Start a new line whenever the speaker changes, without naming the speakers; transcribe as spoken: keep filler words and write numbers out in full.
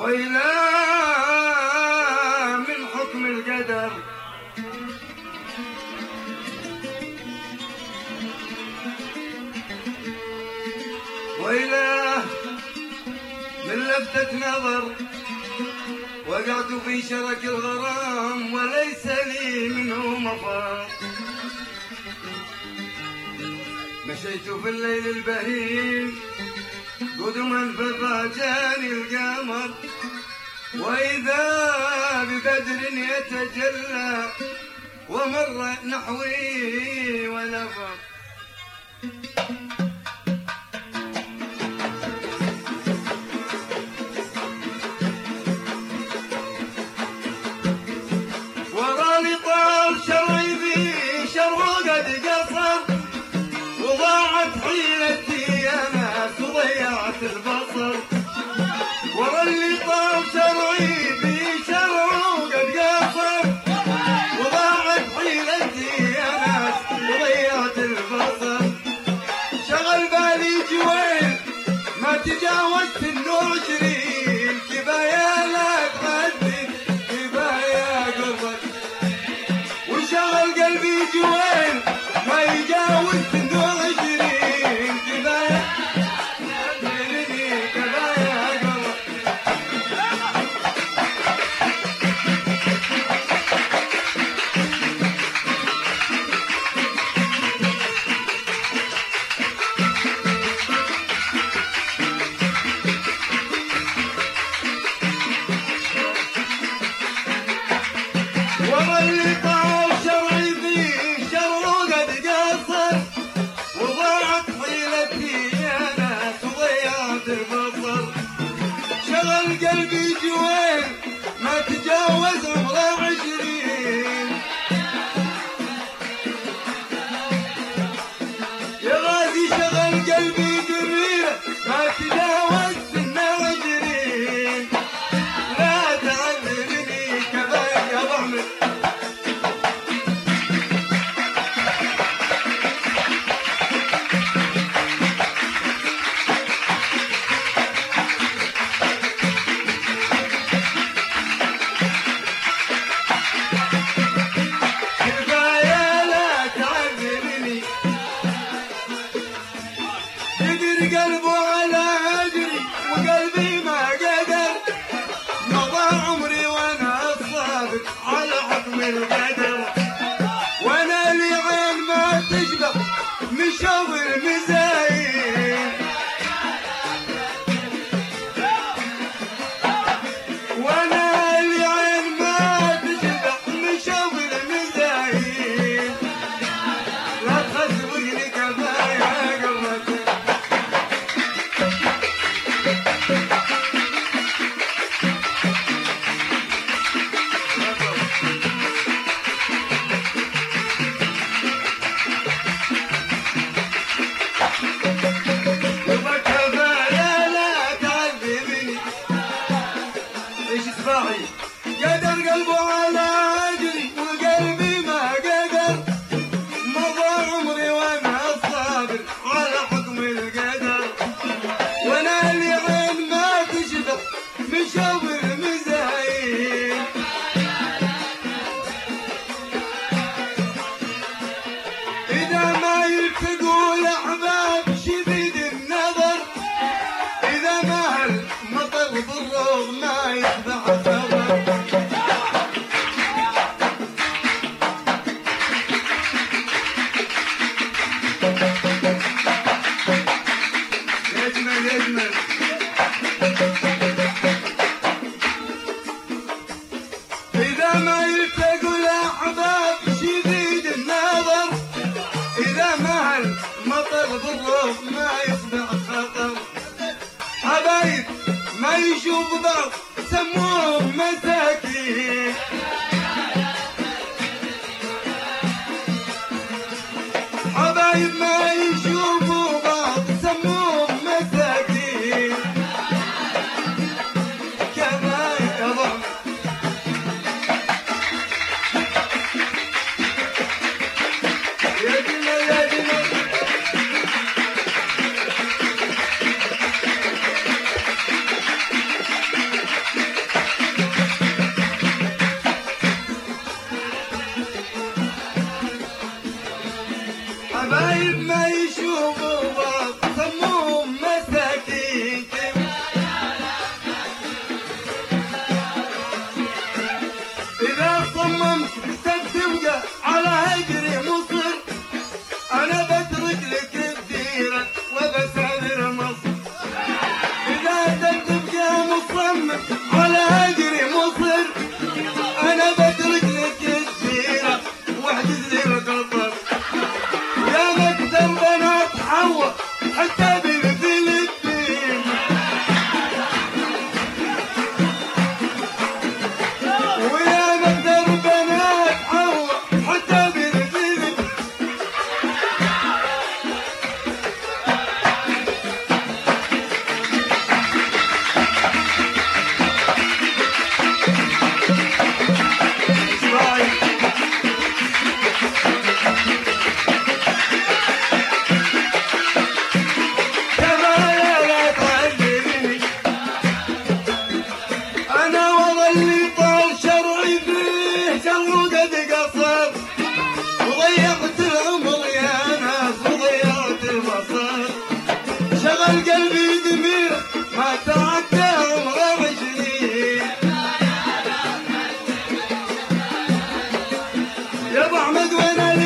وإلى من حكم القدر وإلى من لفتة نظر وقعت في شرك الغرام وليس لي منه مفر. مشيت في الليل البهيم قدما ففاجاني القمر وإذا ببدر يتجلى ومر نحوي ونفر. وراني طال شرعي في شرقد قصر وضاعت حيلتي يا ناس وضيعت البصر. ورا اللي طال شرعي في شرقد قصر وضاعت حيلتي يا ناس وضيعت البصر. شغل بالي جويل ما تجاوزت النور عشرين كفاية لك غدي كفاية قربك. وشغل قلبي جويل ما يجاوز النور عشرين كفاية كفاية قربك. ورا اللي طال شرعي فيه شرقد قصر وضاعت حيلتي يا ناس وضيعت البصر. شغل قلبي جوين ما تجاوز عمره عشرين يا غازي. شغل قلبي قريبه ما تجاوز سنه عشرين. لا تعذرني كفاية يا ابو احمد. كفاية لا تعذرني. يدري قلبه على اجري وقلبي ما قدر. مضى عمري وانا الصابر على حكم القدر. وانا لي عين ما تشبع مشاور مزايد. وانا لي عين ما تشبع مشاور مزايد. لا تخزوقني كفاية قبلك. يبقى كفاية لا تعذبني. ايش اسمعي قدر قلبه على اجري وقلبي ما قدر. مضى عمري وانا الصابر على حكم القدر. وانا لي عين ما تشبع مشاور مزايد. إذا ما يلتقوا الأحباب شديد النظر. إذا ما هالمطر بالروض ما يتبع الخبر. يجمل يجمل. إذا ما يلتقوا الأحباب شديد النظر. إذا ما هالمطر بالروض ما يصبح خطر. حبايب ما يشوف بعض سموهم مساكين. حبايب ما يشوفوا بعض سموهم مساكين. كفاية يا ابو احمد. يا جمال يا جمال. حبايب ما يشوفوا بعض سموهم مساكين. إذا صممت ستبقى على هجري مصر، أنا بترك لك الديرة وبسافر مصر. إذا تبقى مصمم على هجري مصر، أنا بترك لك الديرة واحجز لي القطر. يا مكتب بنات حواء حتى بالفلبين، ويا مكتب بنات حواء حتى بالفلبين. شغل قلبي دمير ما تعدى عمره عشرين. يا ابو احمد وين